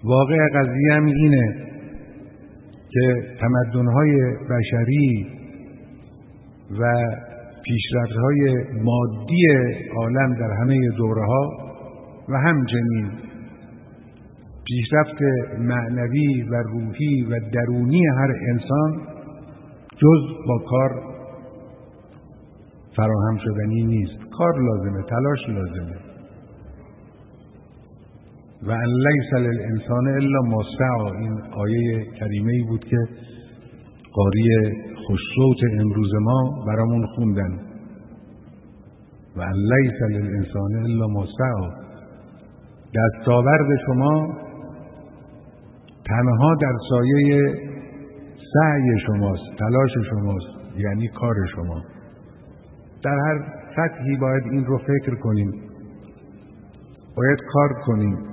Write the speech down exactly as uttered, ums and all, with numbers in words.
واقع قضیه هم اینه که تمدن‌های بشری و پیشرفت‌های مادی عالم در همه دوره‌ها و همچنین پیشرفت معنوی و روحی و درونی هر انسان جز با کار فراهم شدنی نیست. کار لازمه، تلاش لازمه. و ان لیس للانسان الا ما سعی، این آیه کریمه ای بود که قاری خوش‌صوت امروز ما برامون خوندن. و ان لیس للانسان الا ما سعی، دستاورد شما تنها در سایه سعی شماست، تلاش شماست، یعنی کار شما. در هر سطحی باید این رو فکر کنیم، باید کار کنیم.